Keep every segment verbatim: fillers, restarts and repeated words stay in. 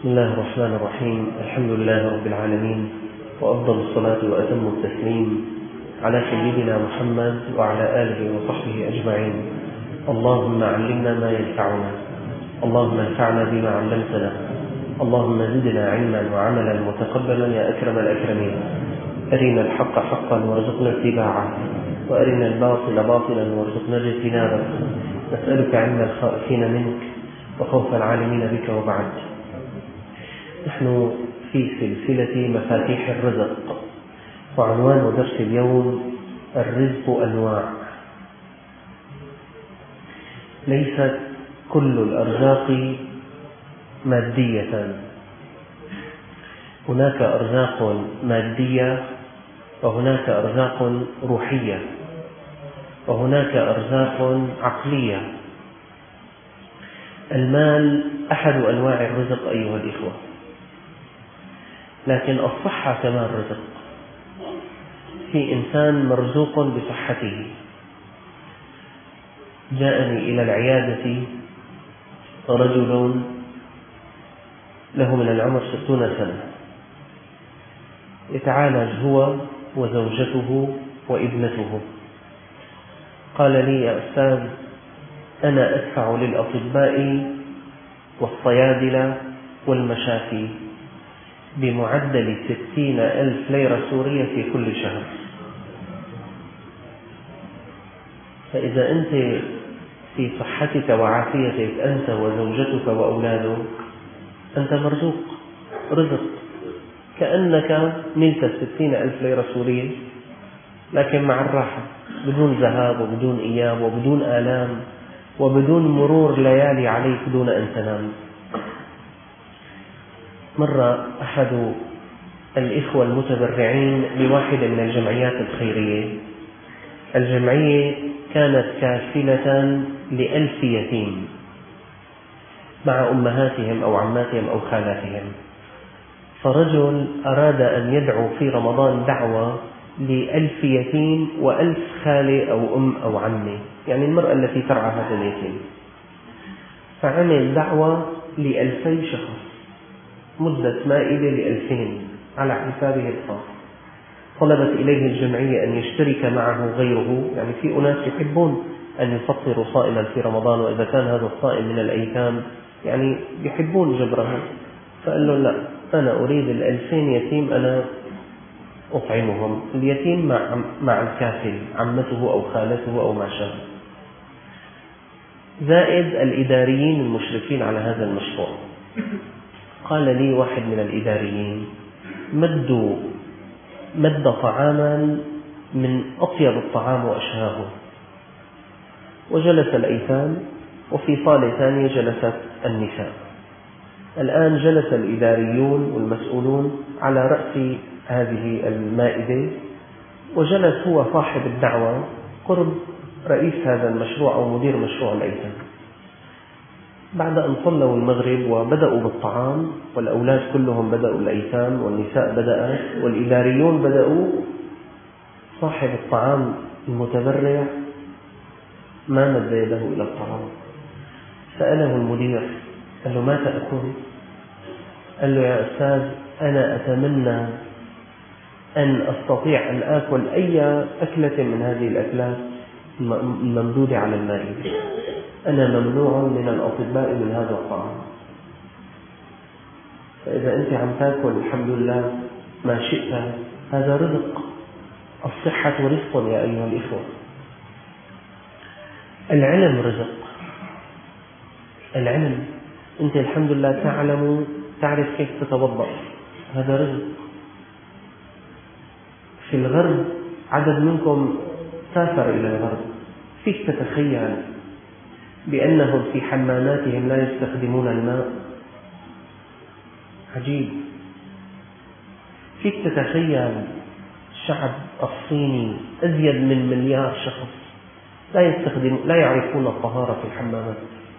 بسم الله الرحمن الرحيم. الحمد لله رب العالمين، وأفضل الصلاة وأتم التسليم على سيدنا محمد وعلى آله وصحبه أجمعين. اللهم علمنا ما ينفعنا، اللهم انفعنا بما علمتنا، اللهم زدنا علما وعملا متقبلا يا أكرم الأكرمين. أرنا الحق حقا وارزقنا اتباعه، وأرنا الباطل باطلا وارزقنا اجتنابه. نسألك علم الخائفين منك وخوف العالمين بك. وبعد، نحن في سلسلة مفاتيح الرزق، وعنوان درس اليوم الرزق أنواع. ليست كل الأرزاق مادية، هناك أرزاق مادية، وهناك أرزاق روحية، وهناك أرزاق عقلية. المال أحد أنواع الرزق أيها الإخوة، لكن الصحة كمان رزق. في إنسان مرزوق بصحته. جاءني إلى العيادة رجل له من العمر ستون سنة، يتعالج هو وزوجته وابنته. قال لي: يا أستاذ، أنا أدفع للأطباء والصيادلة والمشافي بمعدل ستين ألف ليرة سورية في كل شهر. فإذا أنت في صحتك وعافيتك أنت وزوجتك وأولادك، أنت مرزوق رزق، كأنك نلت ستين ألف ليرة سورية، لكن مع الراحة، بدون ذهاب وبدون إياب وبدون آلام وبدون مرور ليالي عليك دون أن تنام. مرة أحد الإخوة المتبرعين بواحدة من الجمعيات الخيرية، الجمعية كانت كافلة لألف يتيم مع أمهاتهم أو عماتهم أو خالاتهم. فرجل أراد أن يدعو في رمضان دعوة لألف يتيم وألف خالة أو أم أو عمة، يعني المرأة التي ترعى هذا اليتيم. فعمل دعوة لألفي شخص، مدة مائدة لألفين على حسابه الخاص. طلبت إليه الجمعية أن يشترك معه غيره، يعني في أناس يحبون أن يفطروا صائما في رمضان، وإذا كان هذا الصائم من الأيتام يعني يحبون جبرها. فقال له: لا، أنا أريد الألفين يتيم أنا أطعمهم، اليتيم مع مع الكافل، عمته أو خالته أو ما شابه، زائد الإداريين المشرفين على هذا المشروع. قال لي واحد من الإداريين: مدوا مد طعاما من أطيب الطعام وأشهاه، وجلس الأيتام، وفي صالة ثانية جلست النساء. الآن جلس الإداريون والمسؤولون على رأس هذه المائدة، وجلس هو صاحب الدعوة قرب رئيس هذا المشروع أو مدير مشروع الأيتام. بعد أن صلوا المغرب وبدأوا بالطعام، والأولاد كلهم بدأوا الأيتام، والنساء بدأت، والإداريون بدأوا، صاحب الطعام المتبرع ما مد يده إلى الطعام. سأله المدير، قال له: ما تأكل؟ قال له: يا أستاذ، أنا أتمنى أن أستطيع أن آكل أي أكلة من هذه الأكلات الممدودة على المائدة، أنا ممنوع من الأطباء من هذا الطعام. فإذا أنت عم تأكل الحمد لله ما شئت، هذا رزق. الصحة رزق يا أيها الإخوة. العلم رزق. العلم، أنت الحمد لله تعلم تعرف كيف تتوضأ، هذا رزق. في الغرب عدد منكم سافر إلى الغرب، فيك تتخيل بأنهم في حماماتهم لا يستخدمون الماء؟ عجيب. فيك تتخيل الشعب الصيني أزيد من مليار شخص لا يستخدم لا يعرفون الطهارة في الحمامات.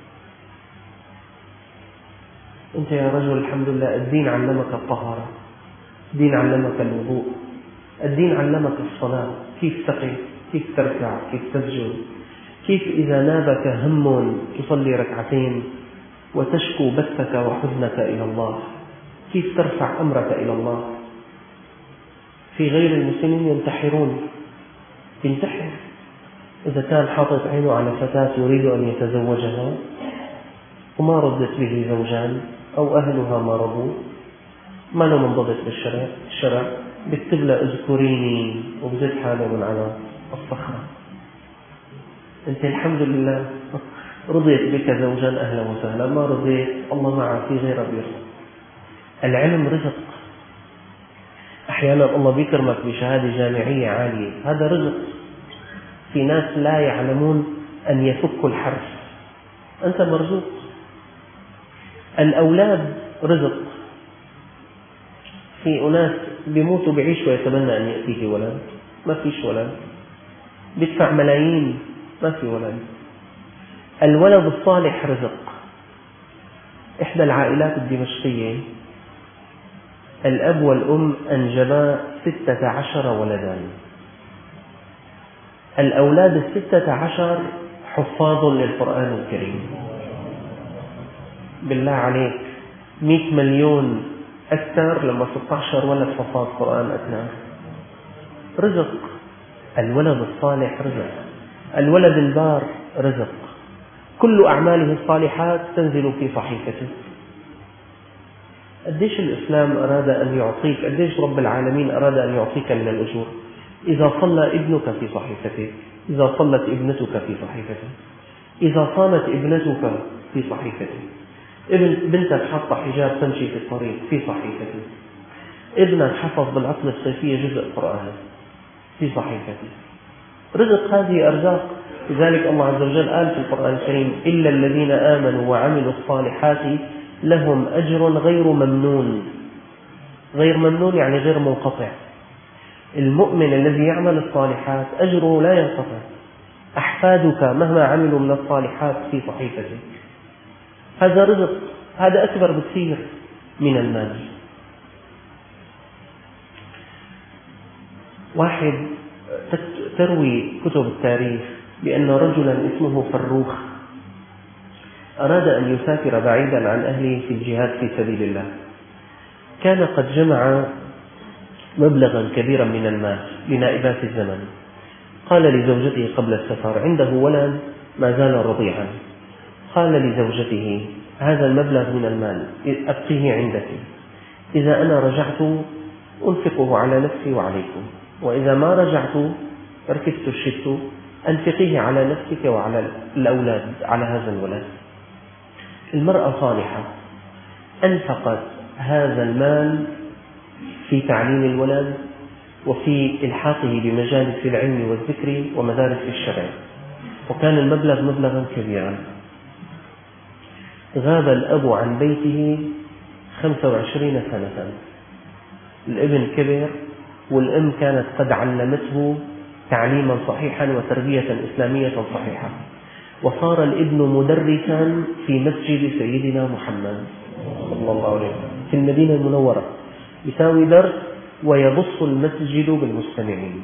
أنت يا رجل الحمد لله الدين علمك الطهارة، الدين علمك الوضوء، الدين علمك الصلاة، كيف تقف، كيف تركع، كيف تسجد، كيف إذا نابك هم تصلي ركعتين، وتشكو بثك وحزنك إلى الله، كيف ترفع أمرك إلى الله. في غير المسلمين ينتحرون، ينتحر إذا كان حاطط عينه على فتاة يريد أن يتزوجها وما ردت به زوجان أو أهلها ما رضوا، ما له منضبط بالشرع، الشرع بيكتب له اذكريني وبزيد حاله من على الصخرة. أنت الحمد لله رضيت بك زوجان أهلا وسهلا، ما رضيت الله معه في غير بيرضى. العلم رزق، أحيانا الله بيكرمك بشهادة جامعية عالية، هذا رزق. في ناس لا يعلمون أن يفكوا الحرف، أنت مرزوق. الأولاد رزق، في أناس بيموتوا بعيش ويتمنى أن يأتيه ولد، ما فيش ولد، بيدفع ملايين ما في ولد. الولد الصالح رزق. إحدى العائلات الدمشقية الأب والأم أنجبا ستة عشر ولدا، الأولاد الستة عشر حفاظ للقرآن الكريم. بالله عليك مئة مليون أكثر لما ستة عشر ولد حفاظ قرآن أكثر. رزق. الولد الصالح رزق، الولد البار رزق. كل أعماله الصالحات تنزل في صحيفته. قديش الإسلام أراد أن يعطيك، قديش رب العالمين أراد أن يعطيك من الأجور. إذا صلى ابنك في صحيفتك، إذا صلت ابنتك في صحيفتك، إذا صامت ابنتك في صحيفتك، ابن بنتك حاطة حجاب تمشي في الطريق في صحيفتك، ابنك حفظ بالعطلة الصيفية جزء قرآن في صحيفتك. رزق، هذه أرزاق. لذلك الله عز وجل قال في القرآن الكريم: إلا الذين آمنوا وعملوا الصالحات لهم أجر غير ممنون. غير ممنون يعني غير منقطع. المؤمن الذي يعمل الصالحات أجره لا ينقطع. أحفادك مهما عملوا من الصالحات في صحيفتك. هذا رزق، هذا أكبر بكثير من المال. واحد تروي كتب التاريخ بأن رجلا اسمه فروخ أراد أن يسافر بعيدا عن أهله في الجهاد في سبيل الله. كان قد جمع مبلغا كبيرا من المال لنائبات الزمن. قال لزوجته قبل السفر، عنده ولد ما زال رضيعا، قال لزوجته: هذا المبلغ من المال أبقيه عندك، إذا أنا رجعت أنفقه على نفسي وعليكم، وإذا ما رجعت ركبت الشت أنفقيه على نفسك وعلى الأولاد، على هذا الولد. المرأة صالحة أنفقت هذا المال في تعليم الولد وفي إلحاقه بمجالس العلم والذكر ومدارس الشرع، وكان المبلغ مبلغا كبيرا. غاب الأب عن بيته خمسة وعشرين سنة، الابن كبر والأم كانت قد علمته تعليما صحيحا وتربية إسلامية صحيحة، وصار الابن مدرسا في مسجد سيدنا محمد صلى الله عليه وسلم في المدينة المنورة، يساوي درس ويبص المسجد بالمستمعين.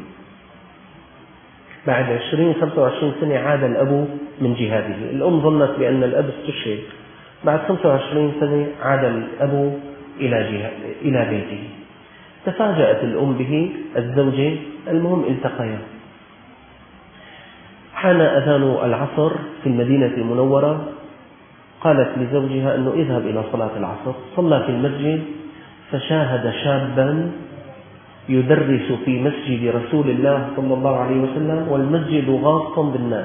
بعد عشرين خمسة وعشرين سنة عاد الأب من جهاده. الأم ظنت بأن الأب استشهد. بعد خمسة وعشرين سنة عاد الأب إلى جهة إلى بيته. تفاجأت الأم به، الزوجة، المهم التقيا. حان أذان العصر في المدينة المنورة، قالت لزوجها أنه اذهب إلى صلاة العصر. صلى في المسجد فشاهد شابا يدرس في مسجد رسول الله صلى الله عليه وسلم والمسجد غاص بالناس،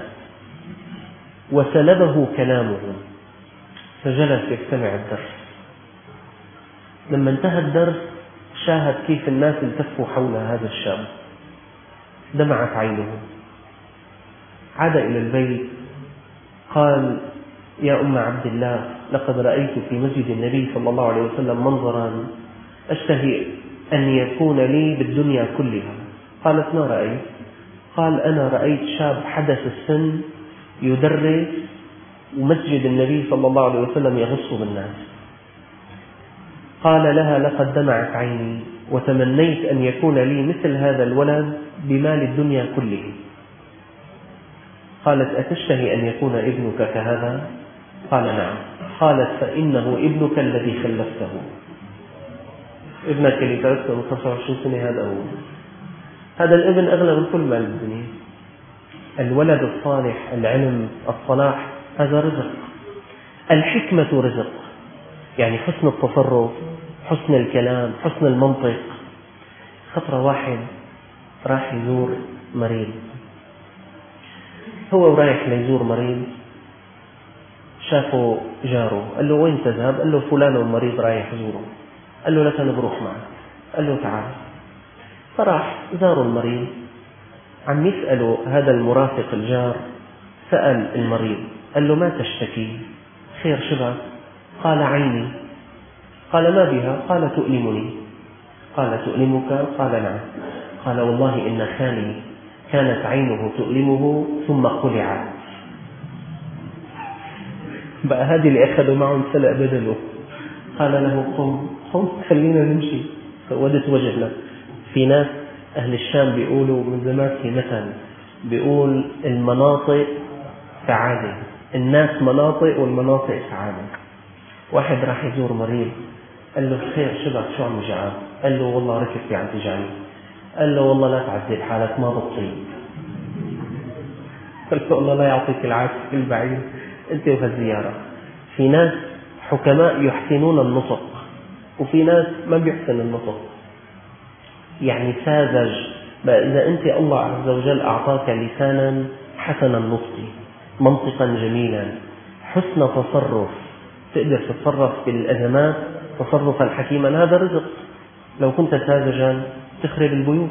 وسلبه كلامه، فجلس يستمع الدرس. لما انتهى الدرس شاهد كيف الناس التفوا حول هذا الشاب، دمعت عينه. عاد إلى البيت قال: يا أم عبد الله، لقد رأيت في مسجد النبي صلى الله عليه وسلم منظرا أشتهي أن يكون لي بالدنيا كلها. قالت: ما رأيت؟ قال: أنا رأيت شاب حدث السن يدرس ومسجد النبي صلى الله عليه وسلم يغص بالناس. قال لها: لقد دمعت عيني وتمنيت أن يكون لي مثل هذا الولد بمال الدنيا كله. قالت: أتشتهي أن يكون ابنك كهذا؟ قال: نعم. قالت فإنه ابنك الذي خلفته، ابنك اللي تركته من خمسة وعشرين سنة هذا هو. هذا الابن أغلى من كل مال الدنيا. الولد الصالح، العلم، الصلاح، هذا رزق. الحكمة رزق، يعني حسن التصرف، حسن الكلام، حسن المنطق. خطرة واحد راح يزور مريض، هو رايح ليزور مريض شافه جاره، قال له وين تذهب؟ قال له فلان المريض رايح يزوره. قال له لك أنا بروح معه. قال له تعال. فراح زاروا المريض، عم يسأله هذا المرافق الجار، سأل المريض قال له ما تشتكي؟ خير شبك؟ قال عيني. قال ما بها؟ قال تؤلمني. قال تؤلمك؟ قال نعم. قال والله إن خالي كانت عينه تؤلمه ثم قلعت، بقى هذه اللي أخذوا معه سلق بدله. قال له قم قم خلينا نمشي. سودت وجهنا. في ناس أهل الشام بيقولوا من زمان في مثل بيقول المناطق سعادة، الناس مناطق والمناطق سعادة. واحد راح يزور مريض، قال له خير شبك شو عم جعان؟ قال له والله ركبتي عم تجعني. قال له والله لا تعذب حالك ما بطيء. قال له الله لا يعطيك العافية البعيد انت وهالزيارة. في ناس حكماء يحسنون النطق، وفي ناس ما بيحسن النطق، يعني ساذج. إذا أنت الله عز وجل أعطاك لسانا حسن النطق، منطقا جميلا، حسن تصرف، تقدر تتصرف بالأزمات تصرفا حكيما، هذا رزق. لو كنت ساذجا تخرب البيوت.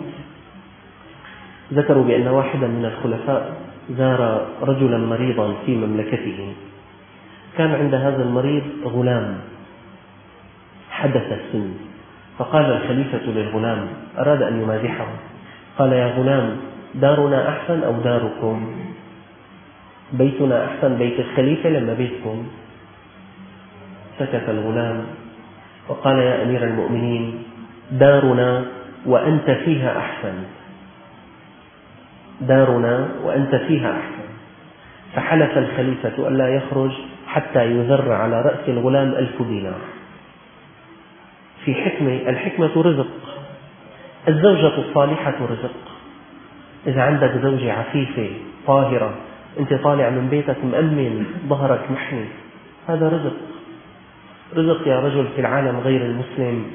ذكروا بأن واحدا من الخلفاء زار رجلا مريضا في مملكته، كان عند هذا المريض غلام حدث السن، فقال الخليفة للغلام، أراد أن يمازحه، قال يا غلام دارنا أحسن أو داركم؟ بيتنا أحسن بيت الخليفة لما بيتكم؟ سكت الغلام وقال يا أمير المؤمنين دارنا وأنت فيها أحسن، دارنا وأنت فيها أحسن. فحلف الخليفة ألا يخرج حتى يذر على رأس الغلام ألف دينار. في حكمة، الحكمة رزق. الزوجة الصالحة رزق. إذا عندك زوجة عفيفة طاهرة، أنت طالع من بيتك مأمن ظهرك محمي، هذا رزق. رزق يا رجل. في العالم غير المسلم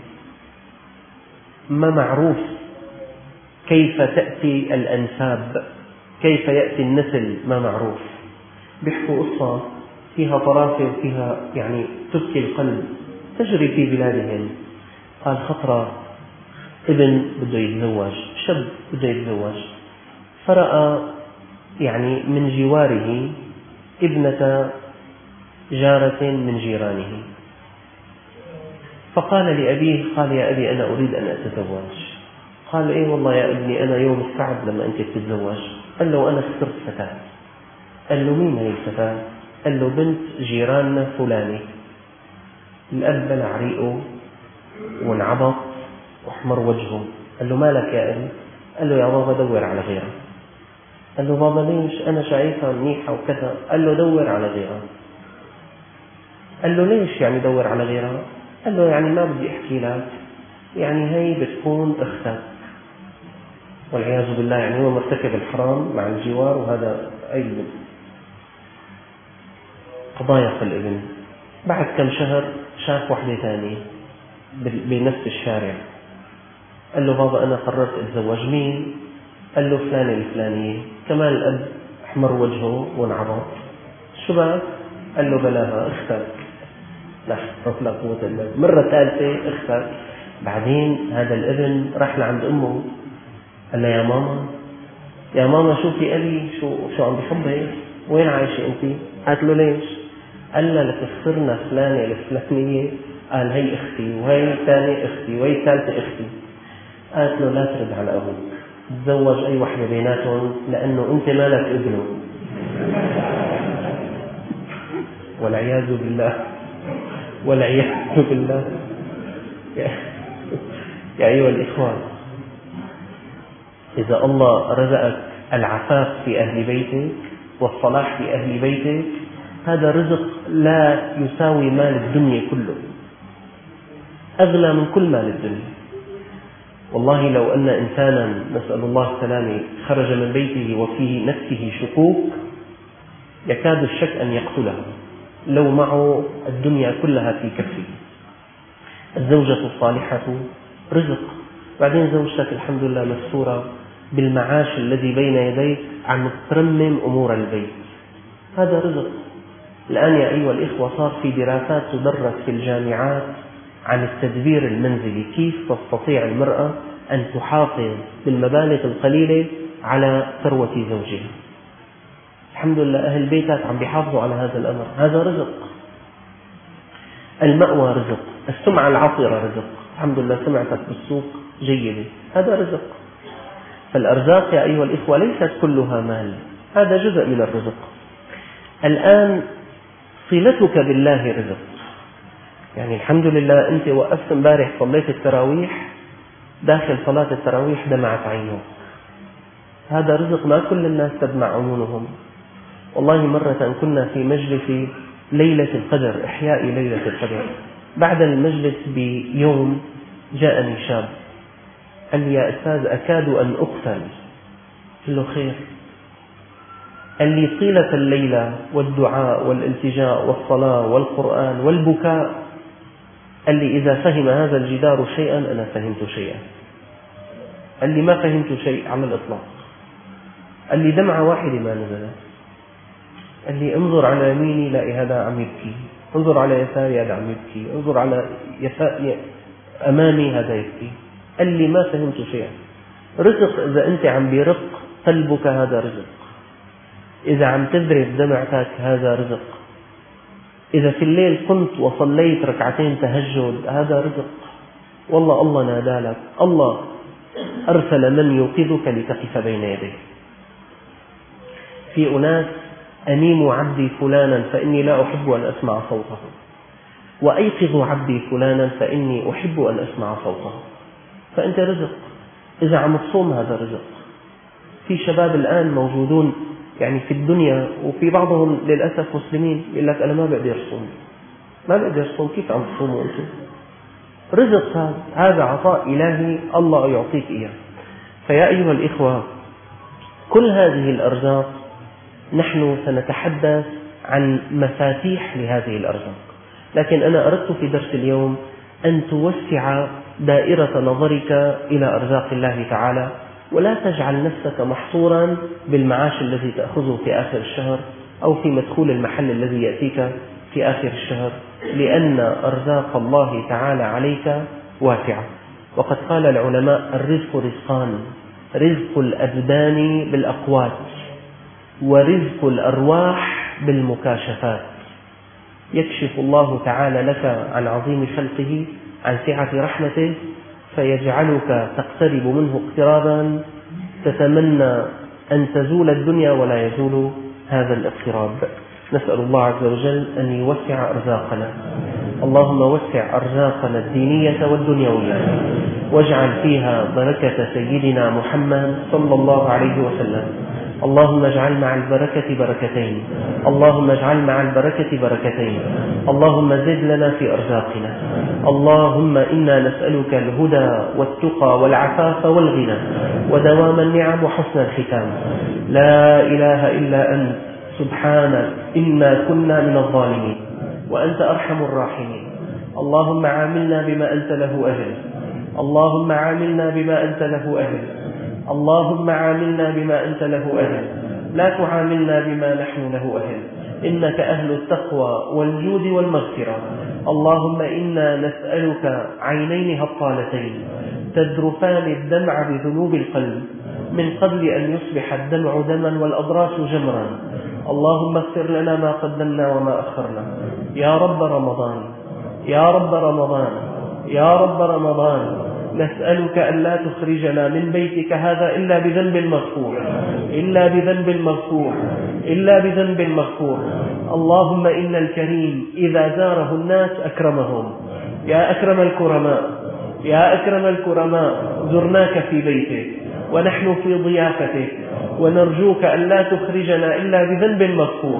ما معروف كيف تأتي الأنساب، كيف يأتي النسل، ما معروف. بيحكوا قصة فيها طرافة وفيها يعني تبكي القلب، تجري في بلادهم. قال خطرة ابن بده يتزوج، شاب بده يتزوج، فرأى يعني من جواره ابنة جارة من جيرانه، فقال لأبيه، قال يا أبي أنا أريد أن أتزوج. قال إيه والله يا ابني أنا يوم السعد لما أنت تتزوج. قال له أنا خسرت فتاة. قال له مين هي الفتاة؟ قال له بنت جيراننا فلانة. الأب بلع ريقه وانعبط واحمر وجهه. قال له مالك يا أبي؟ قال له يا بابا دور على غيرها. قال له بابا ليش؟ أنا شايفها منيحة وكذا. قال له دور على غيرها. قال له ليش يعني دور على غيرها؟ قال له يعني ما بدي أحكي لك، يعني هي بتكون أختك، والعياذ بالله، يعني هو مرتكب الحرام مع الجوار، وهذا أي قضايا في الابن. بعد كم شهر شاف واحدة ثانية بنفس الشارع. قال له بابا أنا قررت أتزوج. مين؟ قال له فلانة الفلانية. كمان الأب أحمر وجهه وانعبط. شو بقى؟ قال له بلاها أختك. لا حول ولا قوة إلا بالله. مرة ثالثة أختك. بعدين هذا الابن راح لعند أمه، قال لها يا ماما يا ماما شوفي أبي شو شو عم بحبك، وين عايشة أنت؟ قالت له ليش؟ قال لها لك خسرنا فلانة الفلانية. قال هي أختي وهي ثانية أختي وهي ثالثة أختي. قالت له لا ترد على أبوك، تزوج أي واحدة بيناتهم لأنه أنت مالك ابنه. والعياذ بالله والعياذ بالله. يا أيها الإخوان، إذا الله رزقك العفاف في أهل بيتك والصلاح في أهل بيتك، هذا رزق لا يساوي مال الدنيا كله، أغلى من كل مال الدنيا. والله لو أن إنسانا نسأل الله السلامة خرج من بيته وفي نفسه شكوك يكاد الشك أن يقتله لو معه الدنيا كلها في كفه. الزوجة الصالحة رزق، بعدين زوجتك الحمد لله مستورة بالمعاش الذي بين يديك عم ترمم أمور البيت، هذا رزق. الآن يا أيها الإخوة صار في دراسات تدرس في الجامعات عن التدبير المنزلي، كيف تستطيع المرأة أن تحافظ بالمبالغ القليلة على ثروة زوجها. الحمد لله أهل بيتك عم بيحافظوا على هذا الأمر، هذا رزق. المأوى رزق، السمعة العطرة رزق، الحمد لله سمعتك بالسوق جيدة، هذا رزق. فالأرزاق يا أيها الإخوة ليست كلها مال، هذا جزء من الرزق. الآن صلتك بالله رزق، يعني الحمد لله أنت وقفت امبارح صليت التراويح، داخل صلاة التراويح دمعت عينك، هذا رزق ما كل الناس تدمع عيونهم. والله مرة كنا في مجلس ليلة القدر، إحياء ليلة القدر، بعد المجلس بيوم جاءني شاب قال لي يا أستاذ أكاد أن أقتل. قل له خير؟ قال لي طيلة الليلة والدعاء والالتجاء والصلاة والقرآن والبكاء، قال لي إذا فهم هذا الجدار شيئا أنا فهمت شيئا. قال لي ما فهمت شيء على الإطلاق. قال لي دمعة واحدة ما نزلت. قال لي انظر على يميني لاقي هذا عم يبكي، انظر على يساري هذا عم يبكي، انظر على يساري أمامي هذا يبكي. قال لي ما فهمت شيئا. رزق إذا أنت عم بيرق قلبك هذا رزق، إذا عم تذرف دمعتك هذا رزق، إذا في الليل قمت وصليت ركعتين تهجد هذا رزق. والله الله نادى لك، الله أرسل من يوقظك لتقف بين يديه. في أناس أنيموا عبدي فلانا فإني لا أحب أن أسمع صوته، وأيقظوا عبدي فلانا فإني أحب أن أسمع صوته. فأنت رزق، إذا عم تصوم هذا رزق. في شباب الآن موجودون يعني في الدنيا وفي بعضهم للأسف مسلمين يقول لك أنا ما بقدر أصوم، ما بقدر أصوم، كيف عم تصوموا أنتم؟ رزق هذا، هذا عطاء إلهي الله يعطيك إياه. فيا أيها الإخوة كل هذه الأرزاق نحن سنتحدث عن مفاتيح لهذه الأرزاق، لكن أنا أردت في درس اليوم أن توسع دائرة نظرك إلى أرزاق الله تعالى، ولا تجعل نفسك محصورا بالمعاش الذي تأخذه في آخر الشهر أو في مدخول المحل الذي يأتيك في آخر الشهر، لأن أرزاق الله تعالى عليك واسعة. وقد قال العلماء الرزق رزقان، رزق الأبدان بالأقوات، ورزق الأرواح بالمكاشفات. يكشف الله تعالى لك عن عظيم خلقه، عن سعة رحمته، فيجعلك تقترب منه اقترابا تتمنى أن تزول الدنيا ولا يزول هذا الاقتراب. نسأل الله عز وجل أن يوسع أرزاقنا. اللهم وسع أرزاقنا الدينية والدنيوية، واجعل فيها بركة سيدنا محمد صلى الله عليه وسلم. اللهم اجعل مع البركة بركتين، اللهم اجعل مع البركة بركتين، اللهم زد لنا في أرزاقنا. اللهم إنا نسألك الهدى والتقى والعفاف والغنى ودوام النعم وحسن الختام. لا إله إلا أنت سبحانك إنا كنا من الظالمين وأنت أرحم الراحمين. اللهم عاملنا بما أنت له أهل، اللهم عاملنا بما أنت له أهل، اللهم عاملنا بما أنت له أهل، لا تعاملنا بما نحن له أهل، إنك أهل التقوى والجود والمغفرة. اللهم إنا نسألك عينين هطالتين تذرفان الدمع بذنوب القلب من قبل أن يصبح الدمع دما والأضراس جمرا. اللهم اغفر لنا ما قدمنا وما أخرنا. يا رب رمضان، يا رب رمضان، يا رب رمضان، نسألك أن لا تخرجنا من بيتك هذا إلا بذنب مغفور، إلا بذنب مغفور، إلا بذنب مغفور. اللهم إن الكريم إذا زاره الناس أكرمهم. يا أكرم الكرماء، يا أكرم الكرماء، زرناك في بيتك ونحن في ضيافتك، ونرجوك أن لا تخرجنا إلا بذنب مغفور.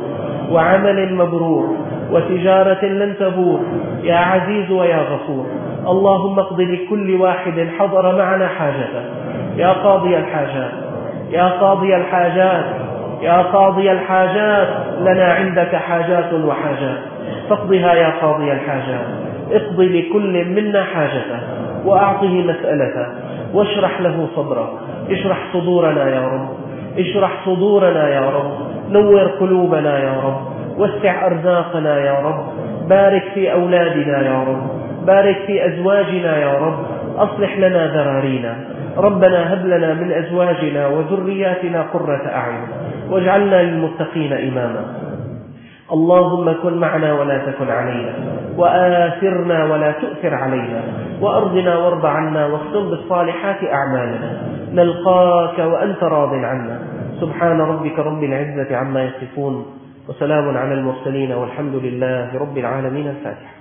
وعمل مبرور وتجارة لن تبور يا عزيز ويا غفور. اللهم اقض لكل واحد حضر معنا حاجته يا قاضي الحاجات يا قاضي الحاجات يا قاضي الحاجات. لنا عندك حاجات وحاجات فاقضها يا قاضي الحاجات. اقض لكل منا حاجته وأعطه مسألته واشرح له صدره. اشرح صدورنا يا رب اشرح صدورنا يا رب. نور قلوبنا يا رب واسع أرزاقنا يا رب. بارك في أولادنا يا رب بارك في أزواجنا يا رب. أصلح لنا ذرارينا. ربنا هب لنا من أزواجنا وذرياتنا قرة أعين واجعلنا للمتقين إماما. اللهم كن معنا ولا تكن علينا وآثرنا ولا تؤثر علينا وأرضنا وارض عنا واختم بالصالحات أعمالنا. نلقاك وأنت راض عنا. سبحان ربك رب العزة عما يصفون وسلام على المرسلين والحمد لله رب العالمين. الفاتحة.